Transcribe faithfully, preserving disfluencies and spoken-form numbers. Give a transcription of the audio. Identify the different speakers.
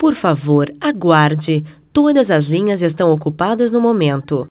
Speaker 1: Por favor, aguarde. Todas as linhas estão ocupadas no momento.